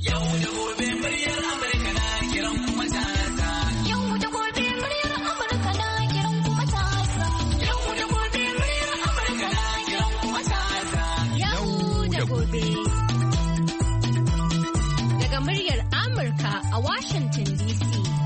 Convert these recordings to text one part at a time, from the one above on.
Daga muryar Amurka a Washington DC.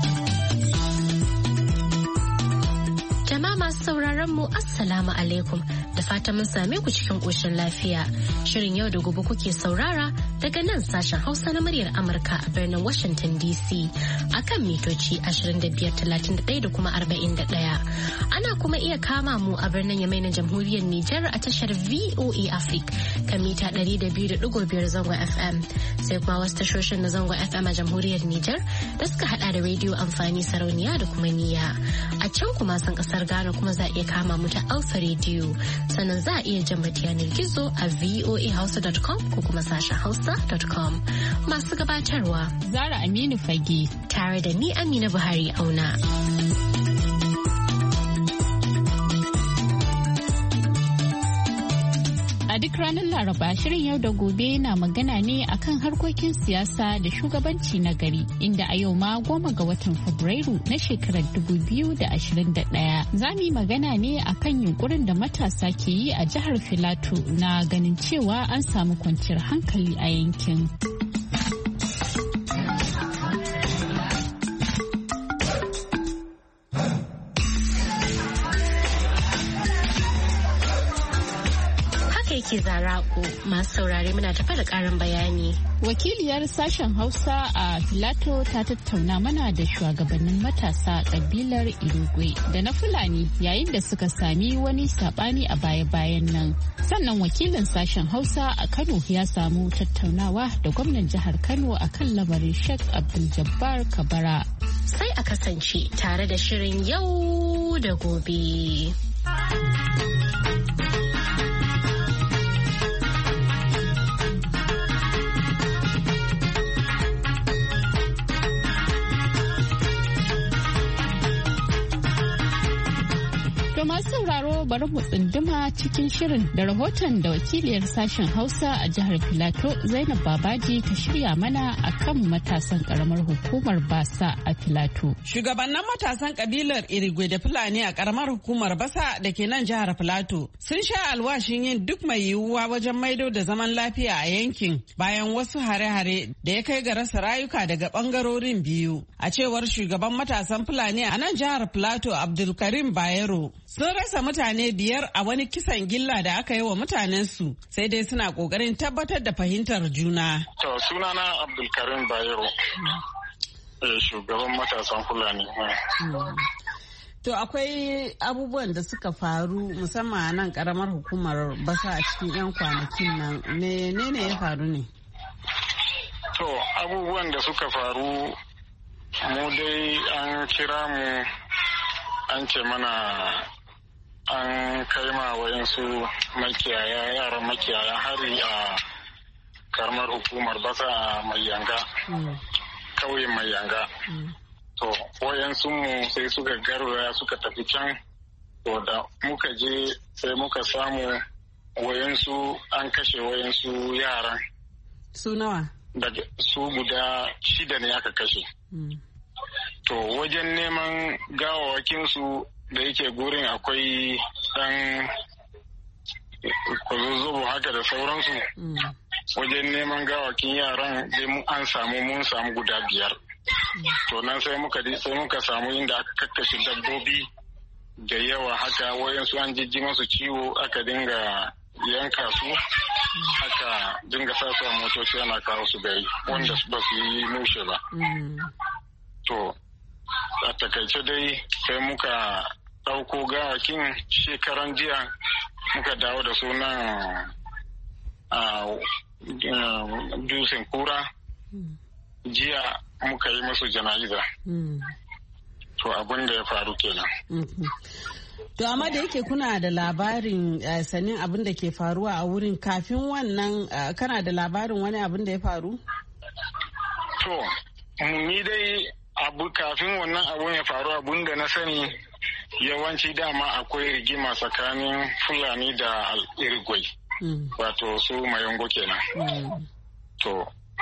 Jama'a masu sauraron mu Assalamu alaikum da fatan mun same ku cikin ƙoshin lafiya. Shirin yau da gobe kuke saurara daga nan sashen Hausa na muryar Amurka a birnin Washington DC akan mitoci 2531 da kuma 41. Ana kuma iya kama mu a birnin Yamai na Jamhuriyar Nijar a tashar VOA Africa kan mita 200.5 zangon FM. Sai kuma wasu tashoshin na zangon FM a Jamhuriyar Nijar da suka hada da rediyo amfani sarauniya da kuma niyya. A can kuma san kasar Ghana kuma za a iya kama mu ta Alpha Radio. Sannan za a iya jan yanar gizo a voahausa.com ko kuma sashen hausa.com. Masu gabatarwa Zara Aminu Fage tare da ni Amina Buhari Auna. A duk ranar Laraba shirin yau da gobe na magana ne akan harkokin siyasa da shugabanci na gari inda a yau ma 10 ga watan Fabrairu na shekarar 2021 za mu yi magana ne akan yunkurin da matasa ke yi a jihar Filato na ganin cewa an samu kwanciyar hankali a yankin. Ke Zarako masu saurare muna tafa da karin bayani. Wakiliyar sashen Hausa a Filato ta tattauna mana da shugabannin matasa kabilar Irigwe da na Fulani yayin da suka sami wani sabani a baya-bayan nan. Sannan wakilin sashen Hausa a Kano ya samu tattaunawa da gwamnan jihar Kano akan lamarin Sheikh Abdul Jabbar Kabara. Sai a kasance tare da shirin yau da gobe. Masu sauraro bari mu tsunduma cikin shirin da rahoton da wakiliyar sashen Hausa a jihar Filato Zainab Babaji ta shirya mana akan matasan karamar hukumar Basa a Filato. Shugabannin matasan kabilar Irigwe da Fulani a karamar hukumar Basa da ke nan jihar Filato sun sha alwashin yin duk mai yiwuwa wajen maido da zaman lafiya a yankin bayan wasu hare-hare da ya kai ga rasa rayuka daga bangarorin biyu. A cewar shugaban matasan Fulani a nan jihar Filato Abdulkarim Bayero. Sun rasa mutane 5 a wani kisan gilla da aka yi wa mutanensu sai dai suna kokarin tabbatar da fahimtar juna. To sunana Abdulkarim Bayero, shugaban matasan Fulani. To akwai abubuwan da suka faru musamman a nan karamar hukumar Basa a cikin 'yan kwanakin nan. Menene ya faru ne? To abubuwan da suka faru mu dai an kira mu an ce mana an kai ma wayansu makiyaya yaran makiyaya hari a karamar hukumar Basa a Mayanga, kauyen Mayanga. To wayansu mu sai suka garwaya suka tafi can, to da muka je sai muka samu wayansu an kashe wayansu yaran. Su nawa? Daga su guda 6 ne aka kashe. To wajen neman gawawakinsu da yake gurin akwai ɗan kwazazzobo haka da sauransu. Wajen neman gawakin yaran dai mun samu guda 5. To nan sai muka samu inda aka kakkashe dabbobi da yawa haka wayansu an jijji masu ciwo aka dinga yanka su aka dinga sa su a motoci ana kawo su gari wanda ba su yi mushe ba. To a takaice dai sai muka ɗauko gawakin shekaran jiya muka dawo da sunan dusin kura jiya muka yi musu jana'iza. To abin da ya faru kenan. To amma da yake kuna da labarin sanin abin da ke faruwa a wurin kafin wannan kana da labarin wani abin da ya faru? To ni dai kafin wannan abun ya faru abun da na sani yawanci dama akwai rigima tsakanin Fulani da Irigwe. Wato su Mayongo kenan. To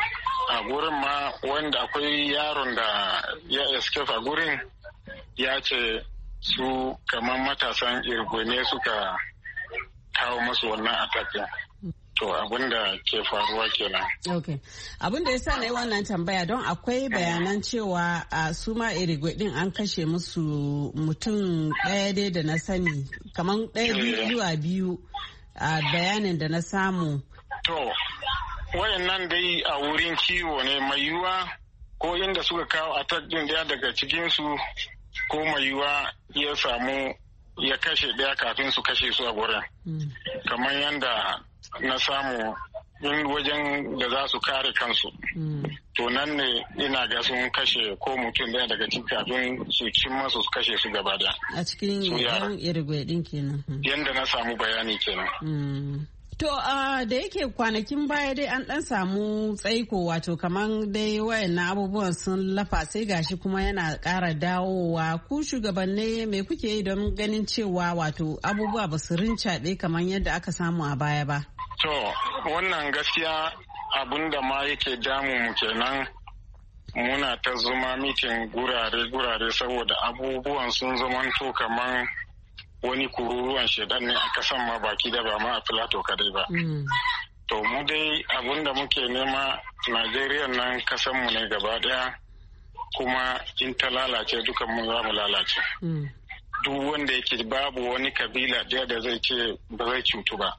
a gurin ma wanda akwai yaron da ya escape a gurin ya ce su kamar matasan Irigwe ne suka kawo masu wannan atakin. To abin da ke faruwa kenan. Okay. Abin da ya sa na yi wannan tambaya don akwai bayanan cewa a su ma Irigwe din an kashe musu mutum ɗaya dai da na sani kamar ɗaya zuwa biyu a bayanin da na samu. To wayannan dai a wurin kiwo ne mai yiwuwa ko inda suka kawo attack din daya daga cikinsu ko mai yiwuwa ya samu ya kashe ɗaya kafin su kashe su a wurin. Kamar yadda na samu wajen da za su kare kansu. To nan ne ina ga sun kashe ko mutum ɗaya daga cikin kafin su cimma su kashe su gaba da. A cikin yan Irigwe din kenan. Yanda na samu bayani kenan. To da yake kwanakin baya dai an dan samu tsaiko wato kaman dai wayannan abubuwan sun lafa sai gashi kuma yana ƙara dawowa ku shugabanni me kuke yi don ganin cewa wato abubuwa ba su rincaɓe kamar yadda aka samu a baya ba? To wannan gaskiya abun da ma yake damu mu kenan muna ta zuma mitin gurare saboda abubuwan sun zamanto kaman wani kururuwan shedan ne a kasan ma baki da ba ma a Filato kadai ba. To mu dai abinda muke nema Najeriya nan kasan mu ne gaba daya kuma in ta lalace dukan mu za mu lalace. Duk wanda yake babu wani kabila ɗaya da zai ce ba zai cutu ba.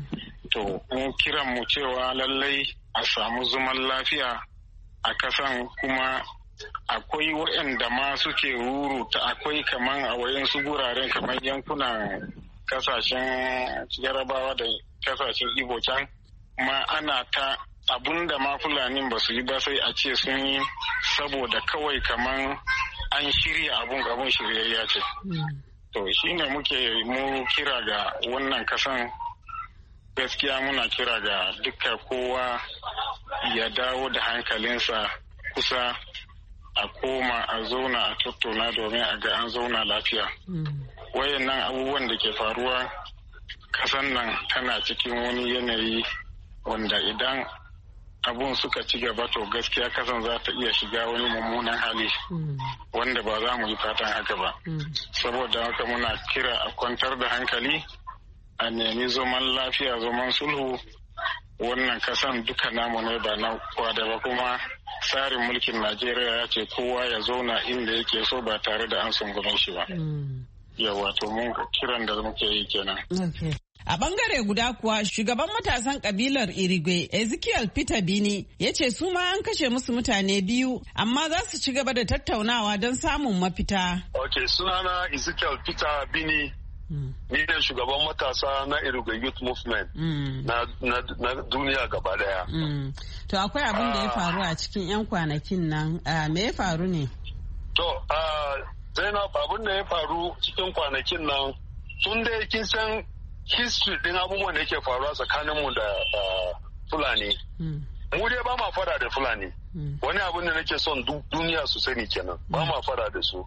To mu kiran mu cewa lallai a samu zaman lafiya a kasan kuma akwai waɗanda ma suke ruruta akwai kaman a wayansu guraren kamar yankunan kasashen Yarabawa da kasashen Igbo can ma ana ta abunda ma Fulanin ba su yi ba sai a ce sun yi saboda kawai kaman an shirya abun shiryayya ce. To shine mu kira ga wannan kasan gaskiya muna kira ga duka kowa ya dawo da hankalinsa kusa a koma a zauna a tattauna domin a ga an zauna lafiya. Wayannan abubuwan da ke faruwa kasan nan tana cikin wani yanayi wanda idan abun suka ci gaba to gaskiya kasan za ta iya shiga wani mummunan hali wanda ba za mu yi fatan haka ba. Saboda haka muna kira a kwantar da hankali a nemi zaman lafiya zaman sulhu. Wannan kasan duka namu ne ba na kwada ba kuma tsarin mulkin Najeriya ya ce kowa ya zauna inda yake so ba tare da an sungume shi ba. Yawa to mun kiran da muke yi kenan. A bangare guda kuwa shugaban matasan kabilar Irigwe Ezekiel Peter Bini ya ce su ma an kashe musu mutane biyu amma za su ci gaba da tattaunawa don samun mafita. Ok, sunana Ezekiel Peter Bini. Ni ne shugaban matasa na Irigwe Youth Movement na duniya gaba daya. To akwai abin da ya faru a cikin 'yan kwanakin nan, me ya faru ne? To, Zainab, abin da ya faru cikin kwanakin nan tun da kin san history din abubuwan da yake faruwa tsakaninmu da Fulani. Mu dai ba ma fada da Fulani. Wani abin da nake son duniya su sani kenan. Ba ma fada da su.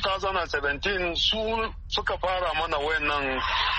2017 su suka fara mana wayannan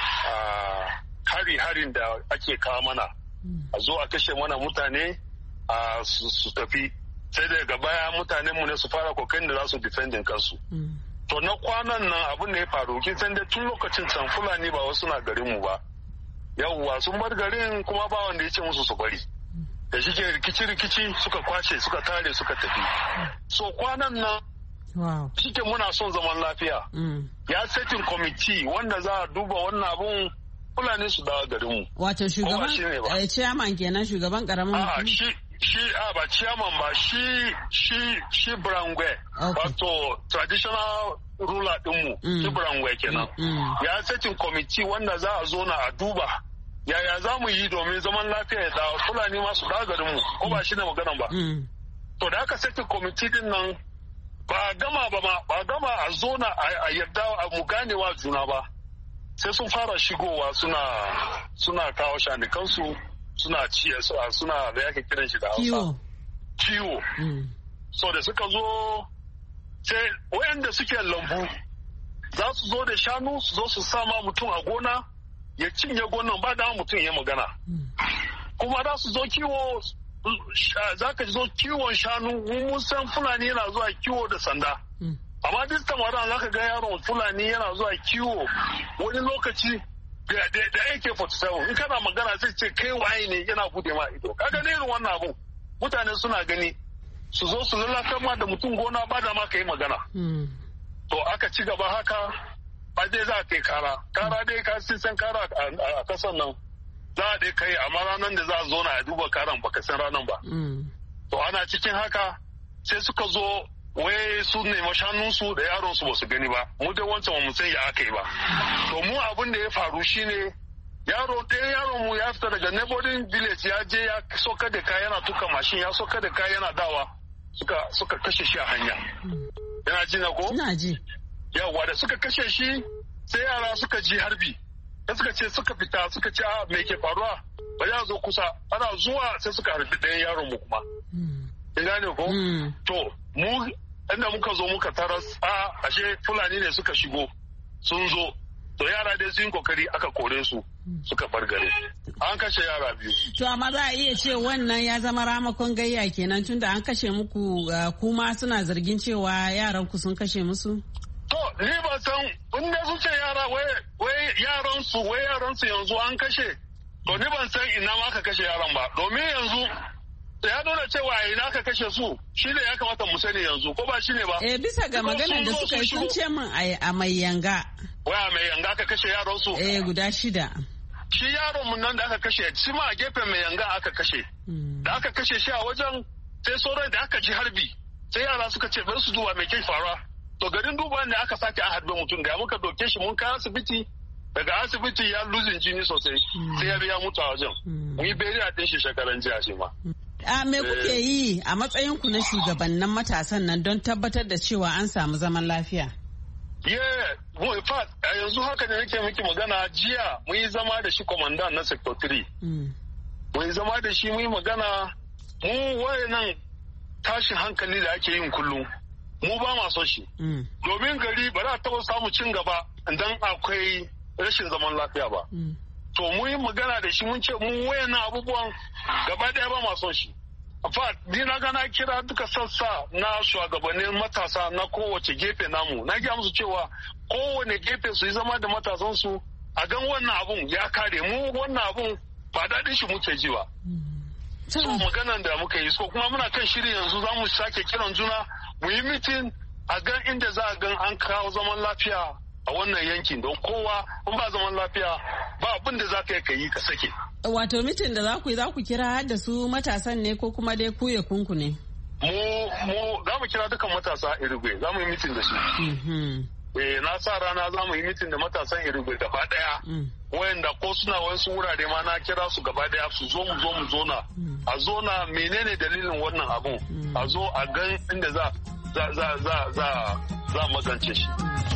harin da ake kawo mana. A zo a kashe mana mutane su tafi. Sai daga baya mutanenmu ne su fara kokarin da za su defendin kansu. To na kwanan nan abin da ya faru kin san dai tun lokacin can Fulani ba wasu na garin mu ba. Yawwa sun bar garin kuma ba wanda ya ce musu su bari. Da shi ke rikici suka kwashe suka tare suka tafi. So kwanan nan shi ke muna son zaman lafiya. Ya setin kwamiti wanda za a duba wannan abun Fulani su dawo garin mu. Wato shugaban chairman kenan shugaban karamin shi ba chairman ba shi Brangwe wato traditional ruler dinmu shi Brangwe kenan ya setin kwamiti wanda za a zo na a duba yaya za mu yi domin zaman lafiya ya dawo Fulani masu dawo garinmu ko ba shi ne maganan ba to da aka setin kwamiti din nan ba gama a zo na a yarda mu ganewa juna ba sai sun fara shigowa suna kawo shanikansu suna da yake kiran shi da Hausa ciwo so da suka zo sai wayanda suke lambu za su zo da shanu su zo su sama mutum a gona ya cinye gonan ba da mutum ya magana kuma za su zo kiwo za ka zo kiwon shanu mun san Fulani yana zuwa kiwo da sanda. Amma duk tamaran za ka ga yaron Fulani yana zuwa kiwo wani lokaci da AK-47 in kana magana sai ce kai waye ne yana bude ma ido. Kaga ne irin wannan abu mutane suna gani su zo su lalata ma da mutum gona ba da ma ka yi magana. To aka ci gaba haka ba dai za a kai kara dai ka san kara a kasan nan za a dai kai amma ranar da za a zo na duba karan baka san ranar ba. To ana cikin haka sai suka zo wai su nema shanunsu da yaronsu ba su gani ba mu dai wancan mu san ya aka yi ba. To mu abin da ya faru shine yaron mu ya fita daga neighboring village ya je ya soka da kaya yana tuka mashin ya soka da kaya yana dawa suka kashe shi a hanya. Yana ji na ko? Ina ji. Yawwa da suka kashe shi sai yara suka ji harbi. Da suka ce suka fita suka ce me ke faruwa ba ya zo kusa ana zuwa sai suka harbi ɗayan yaron mu kuma. Ina ne ko? To mu inda muka zo muka taras ashe Fulani ne suka shigo sun zo. To yara dai sun kokari aka kore su suka bar gare. An kashe yara biyu. To amma za a iya ce wannan ya zama ramakon gayya kenan tunda an kashe muku kuma suna zargin cewa yaran ku sun kashe musu? To ni ba san in da su ce yara wai yaran su yanzu an kashe. To ni ban san ina ma ka kashe yaran ba domin yanzu ya nuna cewa ina ka kashe su shi ne ya kamata mu sani yanzu ko ba shi ne ba. Bisa ga maganar da suka yi sun ce min a mai yanga. Waya mai yanga aka kashe yaron su? Guda 6. Shi yaron mun nan da aka kashe shi ma a gefen mai yanga aka kashe. Da aka kashe shi a wajen sai sauran da aka ji harbi sai yara suka ce bari su duba mai ke faruwa. To garin duba ne aka sake a harbe mutum da muka doke shi mun kai asibiti daga asibiti ya luzin jini sosai sai ya biya mutu a wajen. Mun yi beriya din shi shekaran jiya shi ma. Me kuke yi a matsayin ku na shugabannin matasan nan don tabbatar da cewa an samu zaman lafiya? In fact, a yanzu haka ne nake miki magana jiya mun yi zama da shi kwamandan na sector 3. Mun yi zama da shi mun yi magana mu wayannan tashin hankali da ake yin kullum. Mu ba ma son shi. Domin gari ba za a taɓa samu cin gaba idan akwai rashin zaman lafiya ba. To mun yi magana da shi mun ce mu wayannan abubuwan gaba ɗaya ba ma son shi. Ni na ga na kira duka sassa na shugabannin matasa na kowace gefe namu. Na gaya musu cewa kowane gefe su yi zama da matasansu a gan wannan abun ya kare mu wannan abun ba daɗin shi muke ji ba. So maganan da muka yi so kuma muna kan shiri yanzu za mu sake kiran juna mu yi mitin a gan inda za a gan an kawo zaman lafiya a wannan yankin don kowa in ba zaman lafiya ba abin da za ka yi ka sake. Wato mitin da za ku kira da su matasan ne ko kuma dai ku ya kunku ne? Mu za mu kira dukan matasa Irigwe za mu yi mitin da su. Na sa rana za mu yi mitin da matasan Irigwe gaba daya. Wayanda ko suna wasu wurare ma na kira su gaba daya su zo mu zona. A zona menene dalilin wannan abun? A zo a gan inda za magance shi.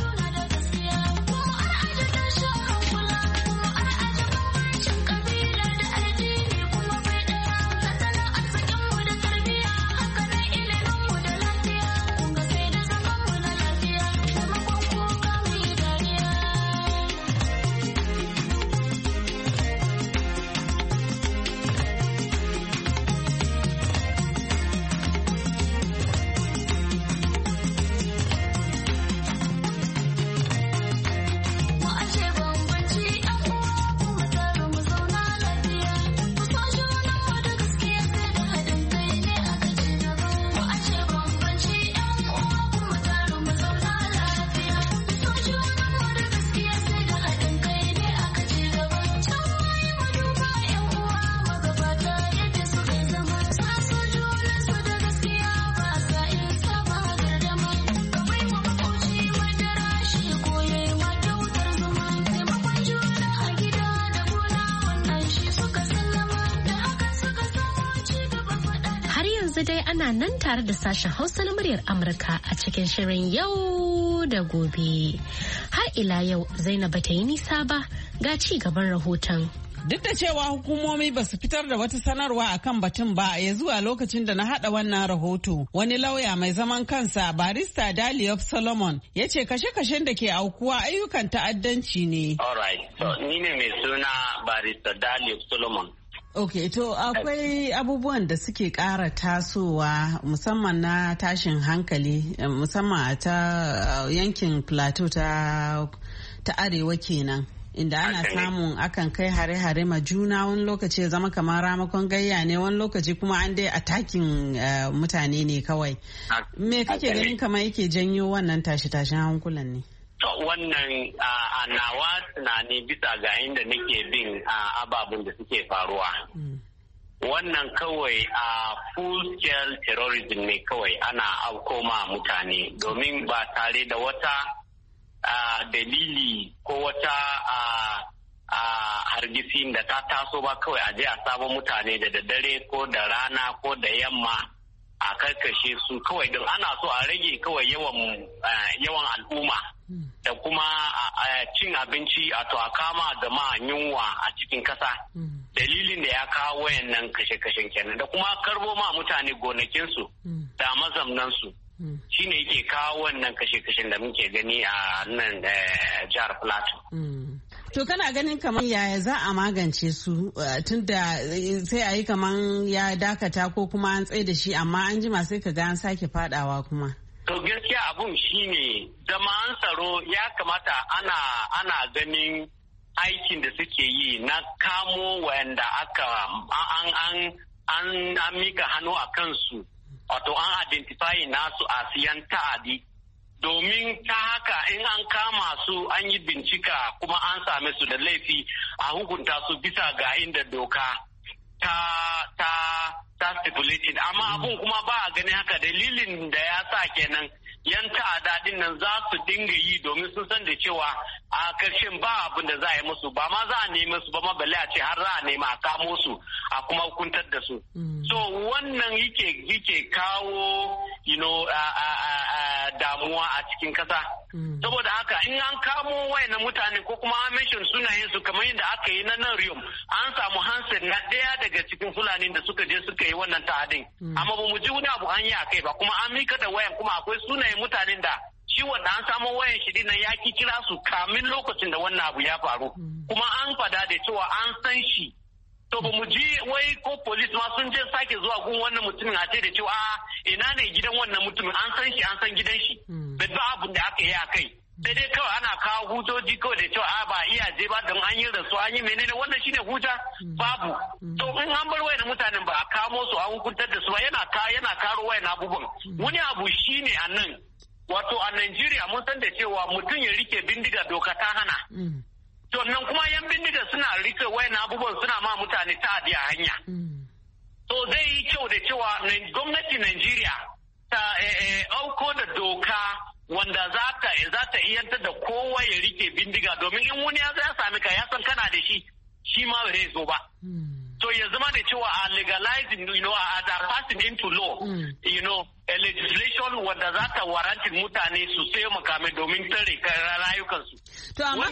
dai ana nan tare da sashen Hausa na muryar Amurka a cikin shirin yau da gobe. Har ila yau Zainab bata yi nisa ba ga ci gaban rahoton. Duk da cewa hukumomi ba su fitar da wata sanarwa akan batun ba ya zuwa lokacin da na hada wannan rahoto, wani lauya mai zaman kansa barista Daliop Solomon ya ce kashe-kashen da ke aukuwa ayyukan ta'addanci ne. Alright, so ni ne mai suna barista Daliop Solomon. Ok, to akwai abubuwan da suke ƙara tasowa musamman na tashin hankali musamman a ta yankin plateau ta arewa kenan. Inda ana samun akan kai hare-hare ma juna wani lokaci zama kamar ramakon gayya ne wani lokaci kuma an dai atakin mutane ne kawai. Me kake ganin kamar yake janyo wannan tashe-tashen hankulan ne? Wannan a nawa tunani bisa ga inda nake bin ababen da suke faruwa. Wannan kawai a full-scale terrorism ne kawai ana koma mutane domin ba tare da wata dalili ko wata hargitsi da ta taso ba kawai a je a sabon mutane da daddare ko da rana ko da yamma a karkashe su kawai don ana so a rage kawai yawan al'umma da kuma cin abinci a to a kama gama yunwa a cikin kasa dalilin da ya kawo wayannan kashe-kashen kenan da kuma karbo ma mutane gonakinsu da mazamnansu shine yake kawo wannan kashe-kashen da muke gani a nan jihar Plateau. To kana ganin kamar yaya za a magance su tunda sai a yi kamar ya dakata ko kuma an tsaye da shi amma an jima sai ka ga an sake fadawa kuma. To gaskiya abun shine jama'an tsaro ya kamata ana ganin aikin da suke yi na kamo wanda aka an mika hannu a kansu wato an identify nasu a siyan ta'adi domin ta haka in an kama su an yi bincika kuma an same su da laifi a hukunta su bisa ga inda doka ta stipulated amma abun kuma ba a gani haka dalilin da ya sa kenan yan ta'ada din nan za su dinga yi domin sun san da cewa a karshen ba abin da za a yi musu ba ma za a nemi su ba ma balle a ce har za a nema a kamo su a kuma hukuntar da su so wannan yake kawo damuwa a cikin kasa saboda haka in an kamo wayannan mutane ko kuma an mention sunayen su kamar yadda aka yi na nan Riyom an samu handset na daya daga cikin Fulani da suka je suka yi wannan ta'adin amma ba mu ji wani abu an yi a kai ba kuma an mika da wayan kuma akwai sunayen mutanen da shi wanda an samu wayan shi dinnan ya kira su kamin lokacin da wannan abu ya faru kuma an fada da cewa an san shi to ba mu ji wai ko police ma sun je sake zuwa gun wannan mutumin a ce da cewa ina ne gidan wannan mutumin an san shi an san gidan shi bai ba abun da aka yi a kai sai dai kawai ana kawo hujjoji kawai da cewa ba iya je ba don an yi rasu an yi menene wannan shine hujja babu to in an bar wayan mutanen ba a kamo su an hukuntar da su ba yana karo wayan abubuwan wani abu shine a nan wato a Najeriya mun san da cewa mutum ya rike bindiga doka ta hana to nan kuma yan bindiga suna rike wayan abubuwan suna ma mutane ta'adi a hanya to zai yi kyau da cewa gwamnati Najeriya ta auko da doka wanda za ta iyantar da kowa ya rike bindiga domin in wani ya sami ka ya san kana da shi ma bai zo ba. So ya zama da cewa a legalizing, a passing into law, a legislation wanda za ta warantin mutane su sai makamai domin tare rayukansu. To amma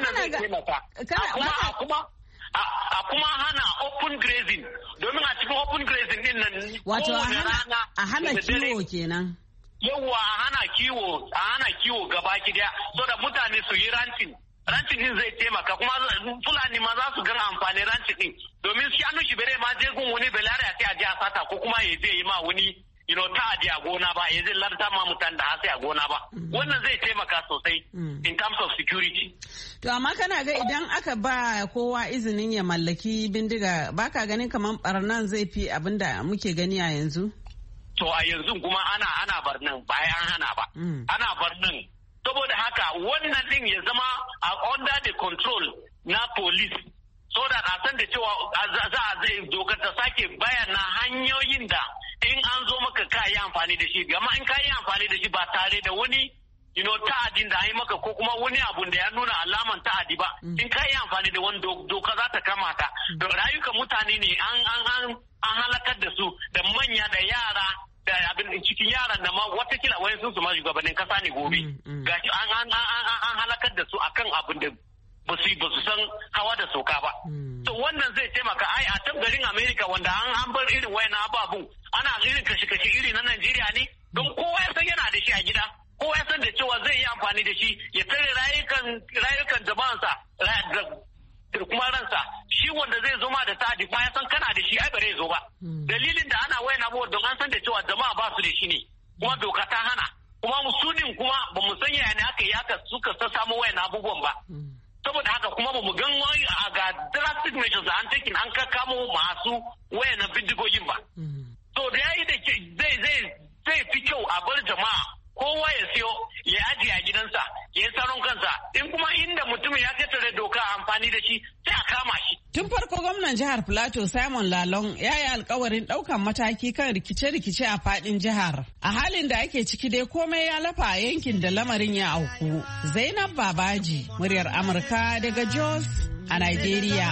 a kuma hana open grazing domin a cikin open grazing din nan wato a hana kiwo kenan. Yawwa a hana kiwo gaba daya so da mutane su yi rantin din zai taimaka kuma Fulani ma za su gan amfani rantin din domin shi annu shi bere ma je gun wani belare a sai a je a sata ko kuma ya je yi ma wani ta'adi a gona ba ya zai larta ma mutane da hasi a gona ba wannan zai taimaka sosai in terms of security. To amma kana ga idan aka ba kowa izinin ya mallaki bindiga baka ganin kamar barnan zai fi abinda muke gani a yanzu? To a yanzu kuma ana barnan bayan an hana ba. Ana barnan saboda haka wannan din ya zama under the control na police so da a san da cewa za a zai dokar ta sake bayana hanyoyin da in an zo maka ka yi amfani da shi gama in ka yi amfani da shi ba tare da wani ta'adin da an yi maka ko kuma wani abun da ya nuna alaman ta'adi ba in ka yi amfani da wani doka za ta kama ka rayukan mutane ne an halakar da su da manya da yara da abin cikin yaran da ma watakila wani sun su ma shugabannin kasa ne gobe gashi an halakar da su akan abin da ba su san hawa da soka ba to wannan zai taimaka a can garin America wanda an bar irin wayan ababun ana irin kashe-kashe iri na Najeriya ne don kowa ya san yana da shi a gida kowa ya san da cewa zai yi amfani da shi ya tare rayukan jama'ansa da kuma ransa shi wanda zai zo ma da ta'adi kuma ya san kana da shi ai ba zai zo ba. Dalilin da ana wayan abubuwa don an san da cewa jama'a ba su da shi ne kuma doka ta hana kuma musulmin kuma ba mu san yaya ne aka yi haka suka samu wayan abubuwan ba. Saboda haka kuma ba mu gan wani ga drastic measures an taking an kamo masu wayan bindigogin ba. To da yayi da zai fi kyau a bar jama'a kowa ya siyo ya ajiye a gidansa ya yi tsaron kansa in kuma inda mutumin ya tattare doka amfani da shi sai a kama shi. Tun farko gwamnan jihar Plateau Simon Lalong ya yi alkawarin ɗaukan mataki kan rikice-rikice a faɗin jihar. A halin da ake ciki dai komai ya lafa a yankin da lamarin ya auku. Zainab Babaji, muryar Amurka daga Jos a Nigeria.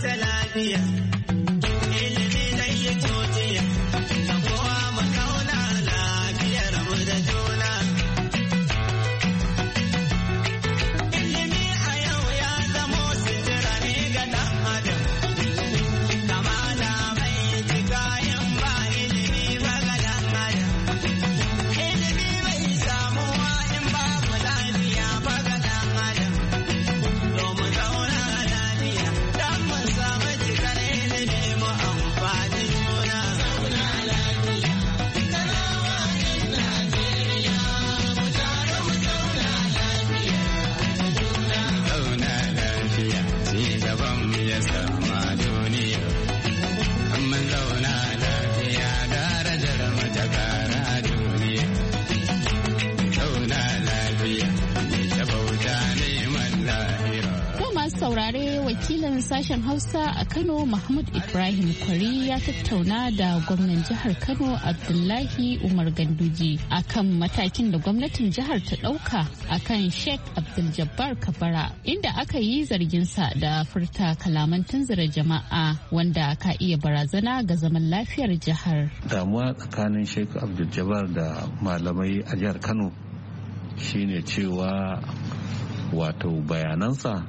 Wakilin sashen Hausa a Kano Mahmud Ibrahim Kwari ya tattauna da gwamnan jihar Kano Abdullahi Umar Ganduji akan matakin da gwamnatin jihar ta ɗauka akan Sheikh Abdul Jabbar Kabara inda aka yi zarginsa da furta kalaman tunzura jama'a wanda ka iya barazana ga zaman lafiyar jihar. Damuwa tsakanin Sheikh Abdul Jabbar da malamai a jihar Kano shine cewa wato bayanansa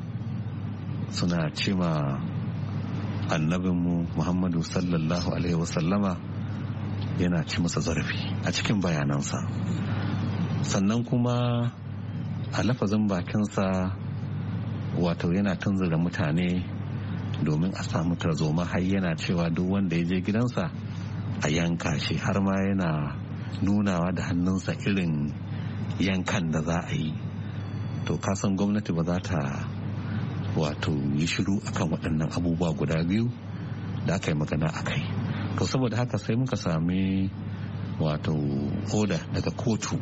suna cima annabinmu Muhammadu sallallahu alaihi wasallama yana ci masa zarafi a cikin bayanansa, sannan kuma a lafazin bakinsa wato yana tunzura mutane domin a samu tarzoma har yana cewa duk wanda ya je gidansa a yanka shi, har ma yana nunawa da hannunsa irin yankan da za a yi. To kasan gwamnati ba za ta wato yi shiru akan waɗannan abubuwa guda biyu da aka yi magana a kai. To saboda haka sai muka sami wato oda daga kotu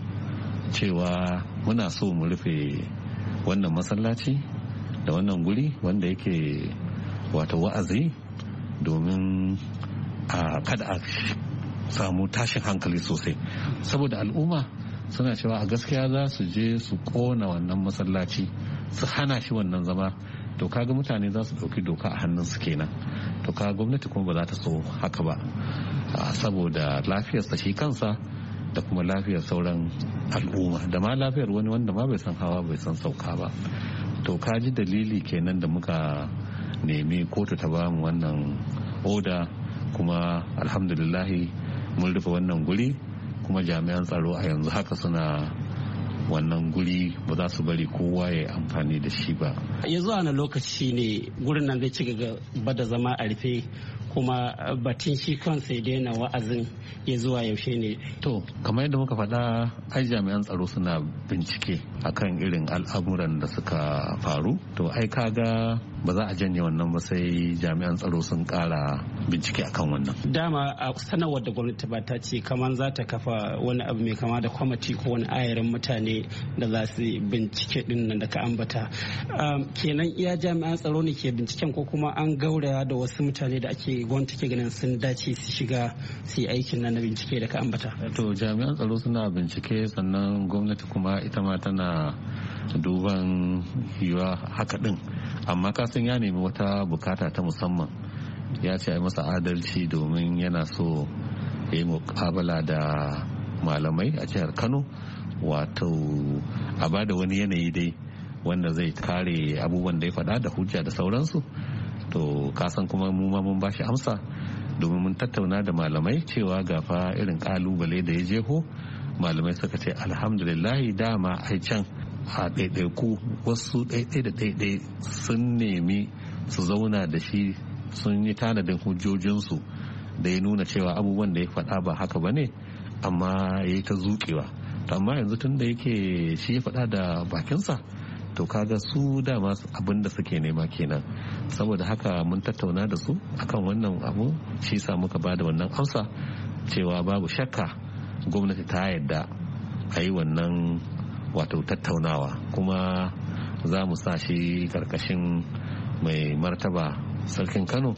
cewa muna so mu rufe wannan masallaci da wannan guri wanda yake wato wa'azi domin kada a samu tashin hankali sosai, saboda al'umma suna cewa a gaskiya za su je su kona wannan masallaci su hana shi wannan zama. To kaga mutane za su ɗauki doka a hannunsu kenan. To kaga gwamnati kuma ba za ta so haka ba, saboda lafiyarsa shi kansa da kuma lafiyar sauran al'umma da ma lafiyar wani wanda ma bai san hawa bai san sauka ba. To ka ji dalili kenan da muka nemi kotu ta bamu wannan oda, kuma alhamdulillahi mun rufe wannan guri, kuma jami'an tsaro a yanzu haka suna wannan guri ba za su bari kowa ya amfani da shi ba. Ya zuwa na lokaci ne gurin nan zai ci gaba da zama a rufe, kuma batun shi kansa ya daina wa'azin ya zuwa yaushe ne? To kamar yadda muka faɗa, ai jami'an tsaro suna bincike akan irin al'amuran da suka faru. To ai kaga ba za a janye wannan ba sai jami'an tsaro sun ƙara bincike akan wannan. Dama a sanarwar da gwamnati ba ta ce kamar za ta kafa wani abu mai kama da kwamiti ko wani ayarin mutane da za su bincike din nan da ka ambata. Kenan iya jami'an tsaro ne ke binciken ko kuma an gauraya da wasu mutane da ake gwamnati ke ganin sun dace su shiga su yi aikin nan na bincike da ka ambata? To jami'an tsaro suna bincike, sannan gwamnati kuma ita ma tana duban yiwa haka din, amma kasan ya nemi wata bukata ta musamman. Ya ce a yi masa adalci domin yana so ya yi mukabala da malamai a jihar Kano, wato a bada wani yanayi dai wanda zai kare abubuwan da ya faɗa da hujja da sauransu. To kasan kuma mu ma mun bashi amsa, domin mun tattauna da malamai cewa gafa irin kalubale da ya jeho. Malamai suka ce alhamdulillahi, dama ai can a ɗaiɗaiku wasu ɗaiɗai da ɗaiɗai sun nemi su zauna da shi sun yi tanadin hujjojinsu da ya nuna cewa abubuwan da ya faɗa ba haka ba ne, amma ya yi ta zuƙewa. Amma yanzu tun da yake shi ya faɗa da bakinsa, to kaga su dama abin da suke nema kenan. Saboda haka mun tattauna da su akan wannan abu, shi sa muka ba da wannan amsa cewa babu shakka gwamnati ta yadda a yi wannan wato tattaunawa, kuma za mu sa shi karkashin mai martaba sarkin Kano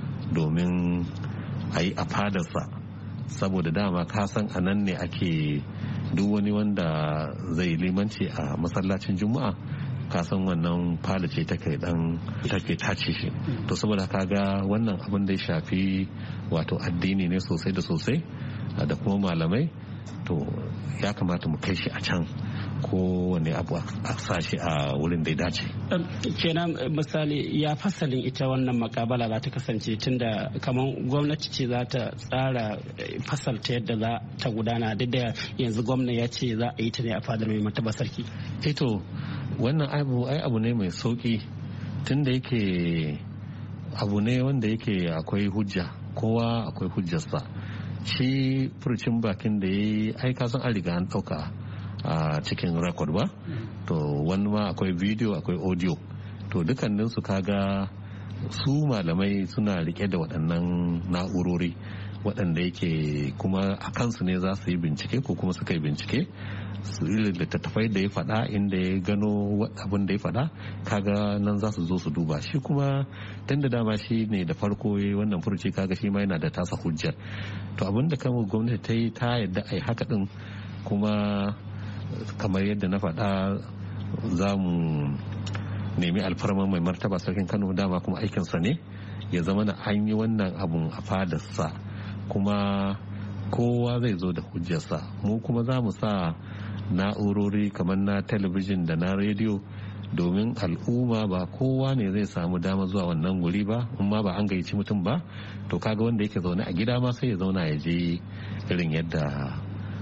domin a yi a fadarsa, saboda dama kasan a nan ne ake duk wani wanda zai limanci a masallacin juma'a, kasan wannan fada ce take tace shi. To saboda kaga wannan abin da ya shafi wato addini ne sosai da sosai da kuma malamai, to ya kamata mu kai shi a can ko wani abu a sashi a wurin da ya dace. Kenan misali ya fasalin ita wannan makabala za ta kasance, tunda kamar gwamnati ce za ta tsara fasalta yadda za ta gudana, duk da yanzu gwamna ya ce za a yi ta ne a fadar mai martaba sarki. To wannan abu ne mai sauki, tunda yake abu ne wanda yake akwai hujja, kowa akwai hujjarsa. Shi furucin bakin da ya yi aika sun an riga an ɗauka a cikin record ba, to wani ma akwai video akwai audio, to dukkanin su kaga su malamai suna rike da waɗannan na'urori waɗanda yake kuma a kansu ne za su yi bincike ko kuma suka yi bincike su littattafai da ya faɗa, inda ya gano abin da ya faɗa, kaga nan za su zo su duba shi. Kuma tun da dama shi ne da farko wannan furuci, kaga shi ma yana da tasa hujjar. To abin da kama gwamnati ta yi ta yadda a yi haka ɗin, kuma kamar yadda na faɗa za mu nemi alfarma mai martaba sarkin Kano, dama kuma aikinsa ne ya zama na an yi wannan abun a fadarsa, kuma kowa zai zo da hujjarsa. Mu kuma za mu sa na'urori kamar na talabijin da na rediyo, domin al'umma ba kowa ne zai samu dama zuwa wannan wuri ba, in ma ba an gayyaci mutum ba, to kaga wanda yake zaune a gida ma sai ya zauna ya je irin yadda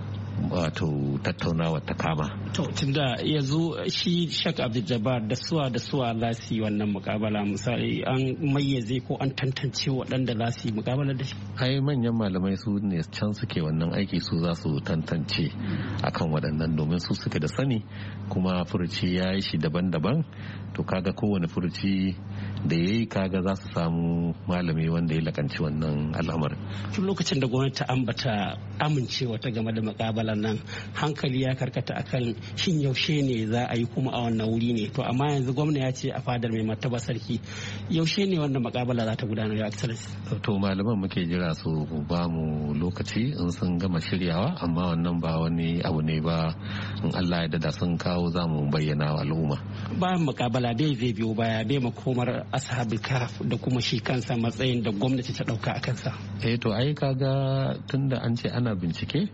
wato tattaunawa ta kama. To tunda yanzu shi Sheikh Abdul da suwa za su yi wannan mukabala, misali an mayyaze ko an tantance waɗanda za su yi mukabala da shi? Ai manyan malamai su ne can suke wannan aiki, su za su tantance akan waɗannan, domin su suke da sani, kuma furuci ya yi shi daban-daban. To kaga kowane furuci da ya yi, kaga za su samu malami wanda ya lakanci wannan al'amarin. Tun lokacin da gwamnati ta ambata amincewa ta game da mukabalan nan, hankali ya karkata akan shin yaushe ne za a yi kuma a wannan wuri ne. To amma yanzu gwamna ya ce a fadar mai martaba sarki, yaushe ne wannan mukabala za ta gudanar ya excellency? To malaman muke jira su ba mu lokaci in sun gama shiryawa, amma wannan ba wani abu ne ba, in Allah ya dada sun kawo za mu bayyana wa al'umma. Bayan mukabala bai zai biyo baya, bai makomar ashabul kahf da kuma shi kansa matsayin da gwamnati ta dauka a kansa. To ai kaga tunda an ce ana bincike,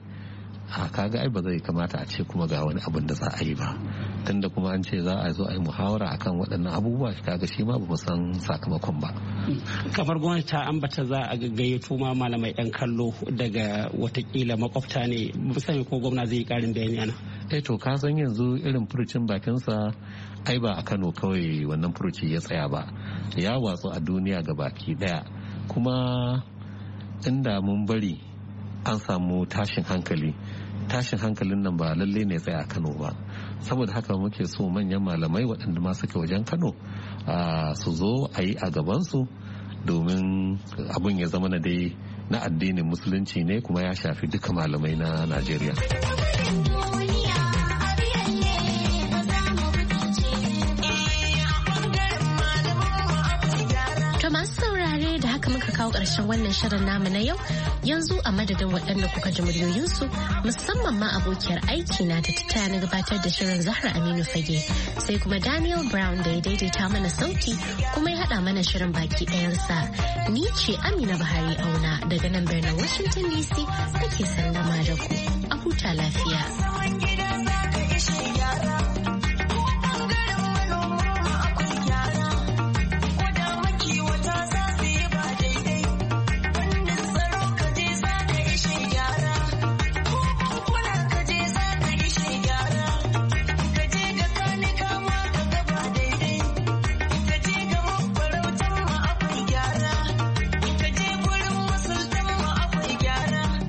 kaga ai ba zai kamata a ce kuma ga wani abin da za a yi ba, tunda kuma an ce za a zo a yi muhawara akan waɗannan abubuwa, kaga shi ma ba mu san sakamakon ba. Kamar gwamnati ta ambata za a gayyato ma malamai ɗan kallo daga watakila makwabta ne, musamman ko gwamna zai yi ƙarin bayani ana? To ka san yanzu irin furucin bakinsa ai ba a Kano kawai wannan furuci ya tsaya ba, ya watsu a duniya ga baki daya. Kuma inda mun bari an samu tashin hankalin nan ba lalle ne tsaya a Kano ba. Saboda haka muke so manyan malamai waɗanda ma suke wajen Kano su zo a yi a gabansu, domin abin ya zama na dai na addinin musulunci ne, kuma ya shafi duka malamai na Najeriya. Kawo ƙarshen wannan shirin namu na yau, yanzu a madadin waɗanda kuka ji muryoyinsu, musamman ma abokiyar aiki na da ta na gabatar da shirin Zahra Aminu Fage, sai kuma Daniel Brown da ya daidaita mana sauti kuma ya haɗa mana shirin baki ɗayansa. Ni ce Amina Buhari Auna daga nan birnin Washington DC, take sallama da ku. A huta lafiya.